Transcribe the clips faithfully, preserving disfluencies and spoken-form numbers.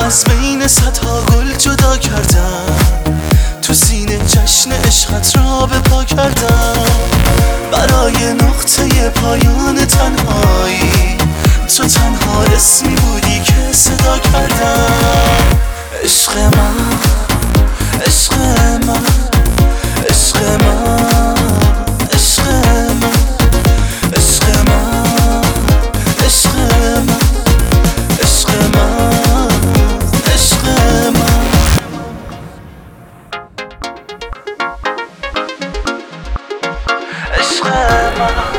از بین صدها گل جدا کردم، تو سینه جشن عشقت را به پا کردم. برای نقطه پایان تنهایی تو تنها اسمی بودی که صدا کردم. عشق من، عشق من، عشق من، عشق من، عشق من، عشق من، عشق من، عشق من. عشق من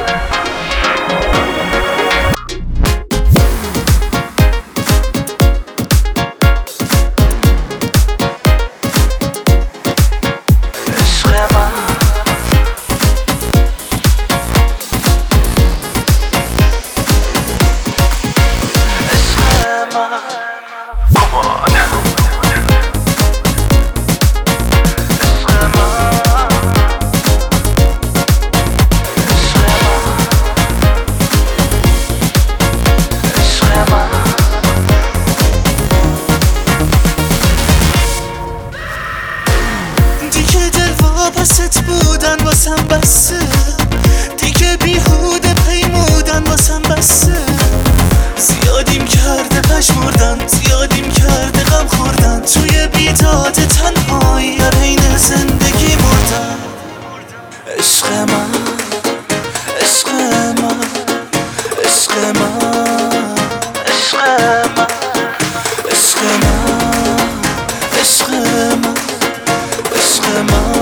پست بودن واسم بسه، دیگه بیهوده پیمودن واسم بسه. زیادیم کرده پشمردن، زیادیم کرده غم خوردن، توی بیداد تنهایی بین زندگی مردن. عشق من، عشق من، عشق من، عشق من، عشق من، عشق من، عشق من.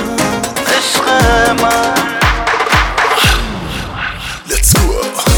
Let's go.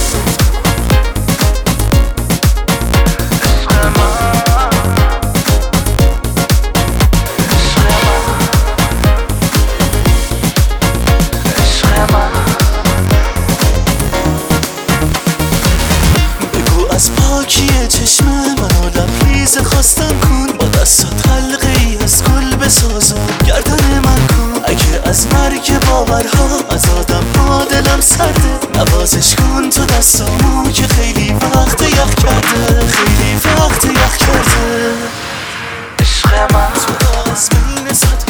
بگو از پاکی چشم منو لبریز خواستم کن، با دستات حلقه ای از گل بساز و گردن من کن. اگه از مرگ باورها از آدم ها دلم سرده، نوازش کن تو دستامو که خیلی وقت یخ کرده، خیلی وقت یخ کرده. عشق من تو از بین صد